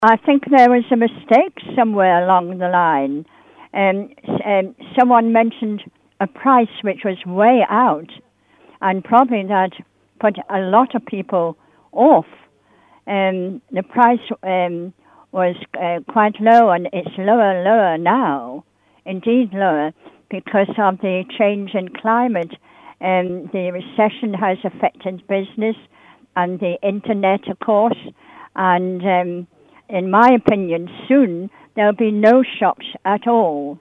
I think there was a mistake somewhere along the line. Someone mentioned a price which was way out, and probably that put a lot of people off. The price was quite low, and it's lower and lower now, indeed lower, because of the change in climate. The recession has affected business and the internet, of course, and in my opinion, soon there'll be no shops at all.